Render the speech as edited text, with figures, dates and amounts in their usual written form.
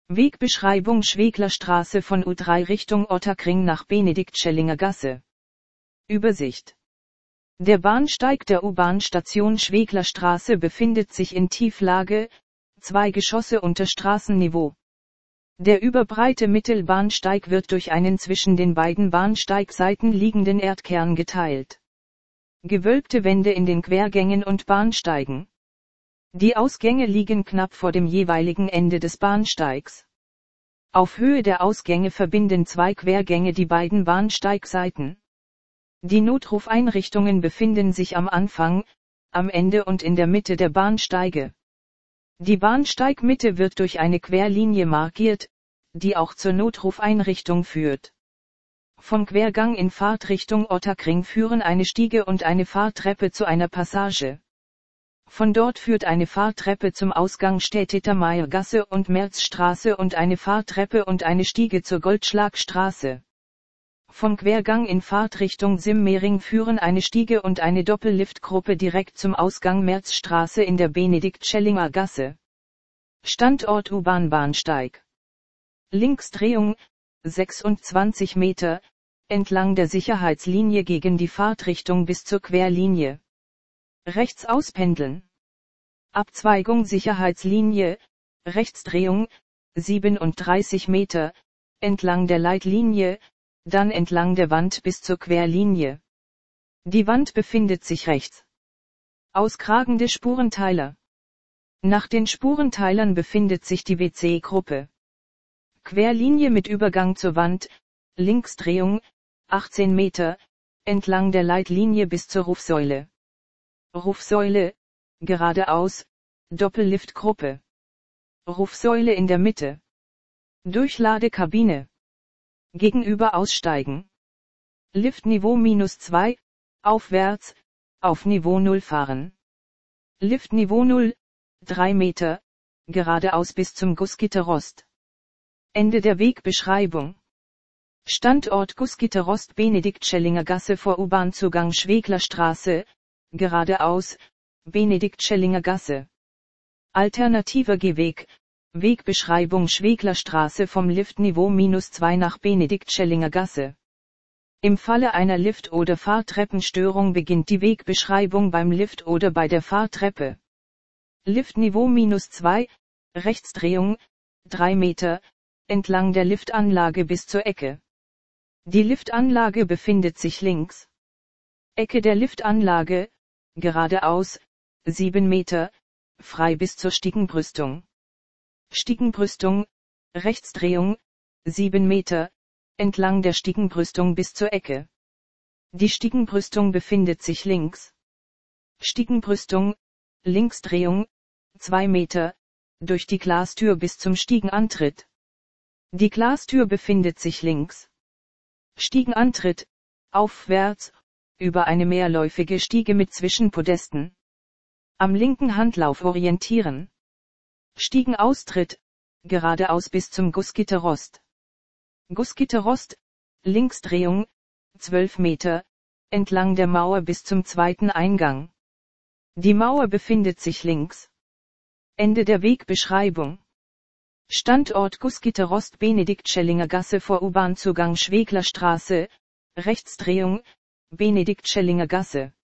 Wegbeschreibung Schweglerstraße von U3 Richtung Ottakring nach Benediktschellinger Gasse. Übersicht. Der Bahnsteig der U-Bahn-Station Schweglerstraße befindet sich in Tieflage, 2 Geschosse unter Straßenniveau. Der überbreite Mittelbahnsteig wird durch einen zwischen den beiden Bahnsteigseiten liegenden Erdkern geteilt. Gewölbte Wände in den Quergängen und Bahnsteigen. Die Ausgänge liegen knapp vor dem jeweiligen Ende des Bahnsteigs. Auf Höhe der Ausgänge verbinden 2 Quergänge die beiden Bahnsteigseiten. Die Notrufeinrichtungen befinden sich am Anfang, am Ende und in der Mitte der Bahnsteige. Die Bahnsteigmitte wird durch eine Querlinie markiert, die auch zur Notrufeinrichtung führt. Vom Quergang in Fahrtrichtung Ottakring führen eine Stiege und eine Fahrtreppe zu einer Passage. Von dort führt eine Fahrtreppe zum Ausgang Städtitermeiergasse und Märzstraße und eine Fahrtreppe und eine Stiege zur Goldschlagstraße. Vom Quergang in Fahrtrichtung Simmering führen eine Stiege und eine Doppelliftgruppe direkt zum Ausgang Märzstraße in der Benediktschellinger Gasse. Standort U-Bahn-Bahnsteig. Linksdrehung, 26 Meter, entlang der Sicherheitslinie gegen die Fahrtrichtung bis zur Querlinie. Rechts auspendeln. Abzweigung Sicherheitslinie, Rechtsdrehung, 37 Meter, entlang der Leitlinie, dann entlang der Wand bis zur Querlinie. Die Wand befindet sich rechts. Auskragende Spurenteiler. Nach den Spurenteilern befindet sich die WC-Gruppe. Querlinie mit Übergang zur Wand, Linksdrehung, 18 Meter, entlang der Leitlinie bis zur Rufsäule. Rufsäule, geradeaus, Doppelliftgruppe. Rufsäule in der Mitte. Durchladekabine. Gegenüber aussteigen. Liftniveau -2, aufwärts, auf Niveau 0 fahren. Liftniveau 0, 3 Meter, geradeaus bis zum Gussgitterrost. Ende der Wegbeschreibung. Standort Gussgitterrost Benediktschellinger Gasse vor U-Bahn-Zugang Schweglerstraße, geradeaus, Benediktschellinger Gasse. Alternativer Gehweg, Wegbeschreibung Schweglerstraße vom Liftniveau -2 nach Benediktschellinger Gasse. Im Falle einer Lift- oder Fahrtreppenstörung beginnt die Wegbeschreibung beim Lift oder bei der Fahrtreppe. Liftniveau -2, Rechtsdrehung, 3 Meter, entlang der Liftanlage bis zur Ecke. Die Liftanlage befindet sich links. Ecke der Liftanlage, geradeaus, 7 Meter, frei bis zur Stiegenbrüstung. Stiegenbrüstung, Rechtsdrehung, 7 Meter, entlang der Stiegenbrüstung bis zur Ecke. Die Stiegenbrüstung befindet sich links. Stiegenbrüstung, Linksdrehung, 2 Meter, durch die Glastür bis zum Stiegenantritt. Die Glastür befindet sich links. Stiegenantritt, aufwärts, über eine mehrläufige Stiege mit Zwischenpodesten. Am linken Handlauf orientieren. Stiegenaustritt, geradeaus bis zum Gussgitterrost. Gussgitterrost, Linksdrehung, 12 Meter, entlang der Mauer bis zum zweiten Eingang. Die Mauer befindet sich links. Ende der Wegbeschreibung. Standort Gussgitterrost Benediktschellinger Gasse vor U-Bahn-Zugang Schweglerstraße, Rechtsdrehung, Benediktschellinger Gasse.